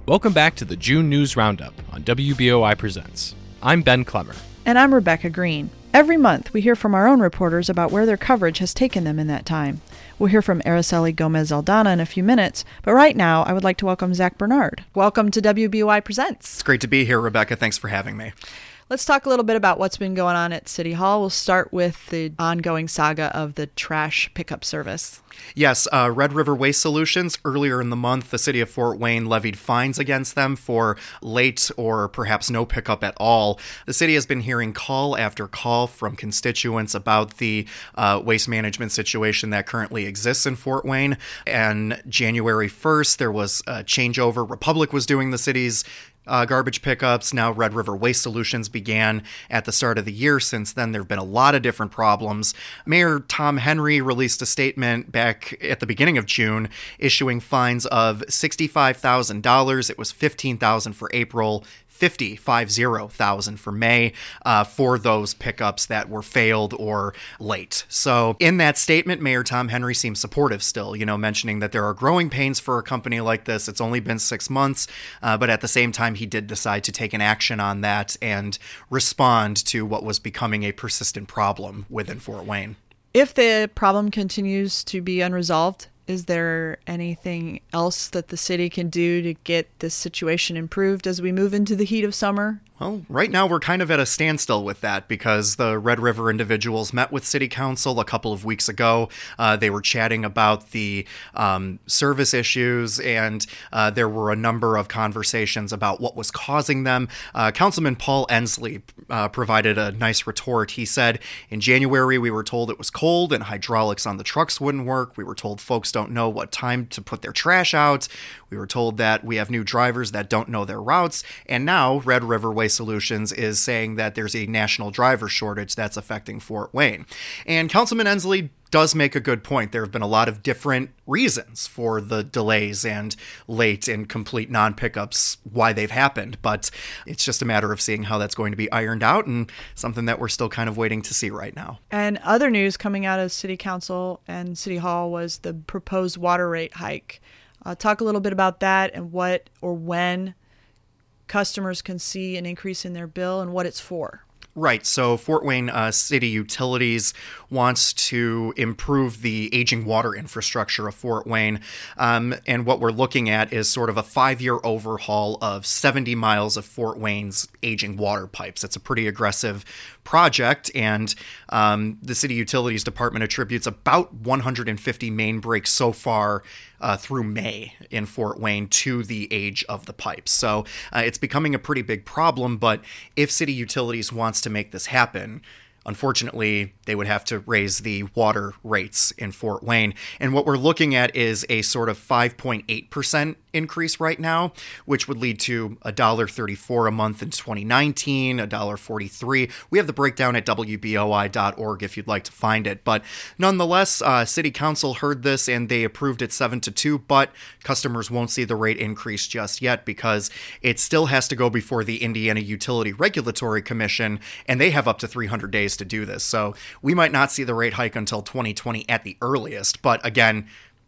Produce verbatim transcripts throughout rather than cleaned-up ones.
Welcome back to the June News Roundup on W B O I Presents. I'm Ben Clemmer. And I'm Rebecca Green. Every month, we hear from our own reporters about where their coverage has taken them in that time. We'll hear from Araceli Gomez-Aldana in a few minutes, but right now, I would like to welcome Zach Bernard. Welcome to W B O I Presents. It's great to be here, Rebecca. Thanks for having me. Let's talk a little bit about what's been going on at City Hall. We'll start with the ongoing saga of the trash pickup service. Yes, uh, Red River Waste Solutions, earlier in the month, the city of Fort Wayne levied fines against them for late or perhaps no pickup at all. The city has been hearing call after call from constituents about the uh, waste management situation that currently exists in Fort Wayne. And January first, there was a changeover. Republic was doing the city's Uh, garbage pickups. Now Red River Waste Solutions began at the start of the year. Since then, there have been a lot of different problems. Mayor Tom Henry released a statement back at the beginning of June, issuing fines of sixty-five thousand dollars. It was fifteen thousand dollars for April, fifty-five thousand for May, uh, for those pickups that were failed or late. So in that statement, Mayor Tom Henry seems supportive still, you know, mentioning that there are growing pains for a company like this. It's only been six months, uh, but at the same time, he did decide to take an action on that and respond to what was becoming a persistent problem within Fort Wayne. If the problem continues to be unresolved, is there anything else that the city can do to get this situation improved as we move into the heat of summer? Well, right now we're kind of at a standstill with that because the Red River individuals met with City Council a couple of weeks ago. Uh, they were chatting about the um, service issues, and uh, there were a number of conversations about what was causing them. Uh, Councilman Paul Ensley uh, provided a nice retort. He said, in January, we were told it was cold and hydraulics on the trucks wouldn't work. We were told folks don't know what time to put their trash out. We were told that we have new drivers that don't know their routes. And now Red River Waste Solutions is saying that there's a national driver shortage that's affecting Fort Wayne. And Councilman Ensley does make a good point. There have been a lot of different reasons for the delays and late and complete non-pickups, why they've happened. But it's just a matter of seeing how that's going to be ironed out, and something that we're still kind of waiting to see right now. And other news coming out of City Council and City Hall was the proposed water rate hike. Uh, talk a little bit about that and what or when customers can see an increase in their bill and what it's for. Right. So Fort Wayne uh, City Utilities wants to improve the aging water infrastructure of Fort Wayne. Um, and what we're looking at is sort of a five-year overhaul of seventy miles of Fort Wayne's aging water pipes. It's a pretty aggressive project, and um, the City Utilities Department attributes about one hundred fifty main breaks so far uh, through May in Fort Wayne to the age of the pipes. So uh, it's becoming a pretty big problem, but if City Utilities wants to make this happen, unfortunately, they would have to raise the water rates in Fort Wayne. And what we're looking at is a sort of five point eight percent increase right now, which would lead to one dollar thirty-four a month in twenty nineteen, one dollar forty-three. We have the breakdown at W B O I dot org if you'd like to find it. But nonetheless, uh, City Council heard this and they approved it seven to two, but customers won't see the rate increase just yet because it still has to go before the Indiana Utility Regulatory Commission, and they have up to three hundred days to do this. So we might not see the rate hike until twenty twenty at the earliest. But again,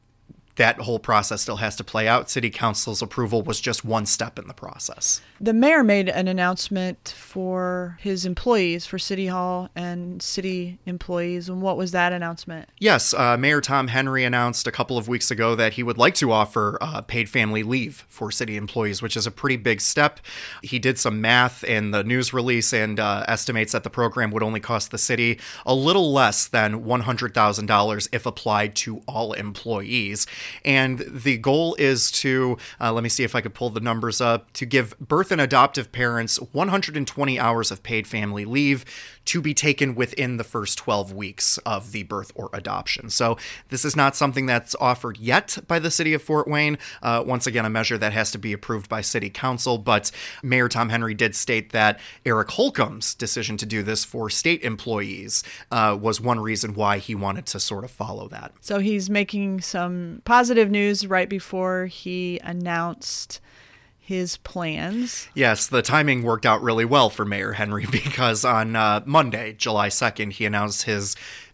that whole process still has to play out. City Council's approval was just one step in the process. The mayor made an announcement for his employees, for City Hall and city employees. And what was that announcement? Yes, uh, Mayor Tom Henry announced a couple of weeks ago that he would like to offer uh, paid family leave for city employees, which is a pretty big step. He did some math in the news release and uh, estimates that the program would only cost the city a little less than one hundred thousand dollars if applied to all employees. And the goal is to, uh, let me see if I could pull the numbers up, to give birth and adoptive parents one hundred twenty hours of paid family leave to be taken within the first twelve weeks of the birth or adoption. So this is not something that's offered yet by the city of Fort Wayne. Uh, once again, a measure that has to be approved by City Council, but Mayor Tom Henry did state that Eric Holcomb's decision to do this for state employees uh, was one reason why he wanted to sort of follow that. So he's making some positive news right before he announced his plans. Yes, the timing worked out really well for Mayor Henry because on uh, Monday, July second, he announced his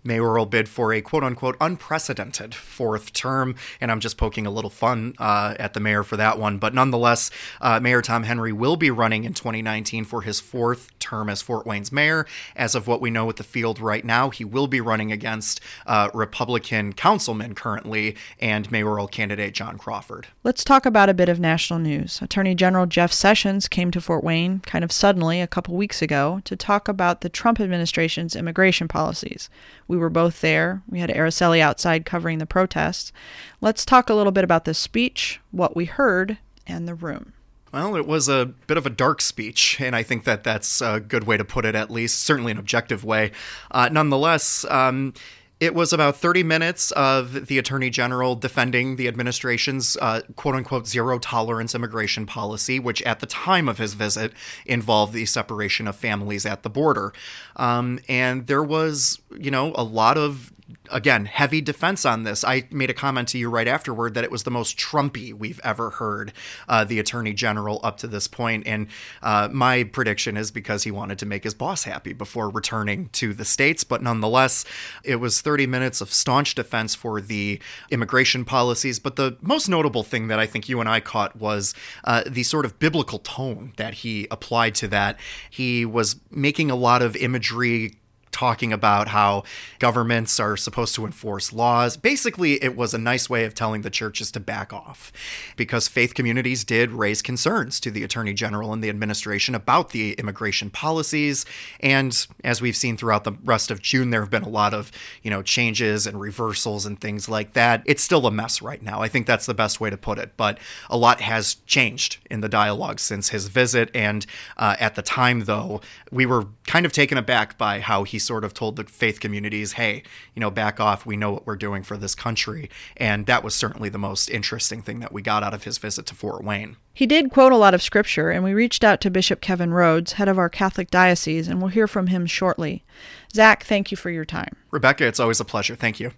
mayoral bid for a quote-unquote unprecedented fourth term, and I'm just poking a little fun uh, at the mayor for that one. But nonetheless, uh, Mayor Tom Henry will be running in twenty nineteen for his fourth term as Fort Wayne's mayor. As of what we know with the field right now, he will be running against uh, Republican councilman currently and mayoral candidate John Crawford. Let's talk about a bit of national news. Attorney General Jeff Sessions came to Fort Wayne kind of suddenly a couple weeks ago to talk about the Trump administration's immigration policies. We were both there. We had Araceli outside covering the protests. Let's talk a little bit about this speech, what we heard, and the room. Well, it was a bit of a dark speech, and I think that that's a good way to put it, at least, certainly an objective way. Uh, nonetheless, um, it was about thirty minutes of the Attorney General defending the administration's uh, quote-unquote zero-tolerance immigration policy, which at the time of his visit involved the separation of families at the border. Um, and there was, you know, a lot of again, heavy defense on this. I made a comment to you right afterward that it was the most Trumpy we've ever heard uh, the Attorney General up to this point. And uh, my prediction is because he wanted to make his boss happy before returning to the States. But nonetheless, it was thirty minutes of staunch defense for the immigration policies. But the most notable thing that I think you and I caught was uh, the sort of biblical tone that he applied to that. He was making a lot of imagery talking about how governments are supposed to enforce laws. Basically, it was a nice way of telling the churches to back off, because faith communities did raise concerns to the Attorney General and the administration about the immigration policies. And as we've seen throughout the rest of June, there have been a lot of, you know, changes and reversals and things like that. It's still a mess right now. I think that's the best way to put it. But a lot has changed in the dialogue since his visit. And uh, at the time, though, we were kind of taken aback by how he sort of told the faith communities, hey, you know, back off. We know what we're doing for this country. And that was certainly the most interesting thing that we got out of his visit to Fort Wayne. He did quote a lot of scripture, and we reached out to Bishop Kevin Rhodes, head of our Catholic diocese, and we'll hear from him shortly. Zach, thank you for your time. Rebecca, it's always a pleasure. Thank you.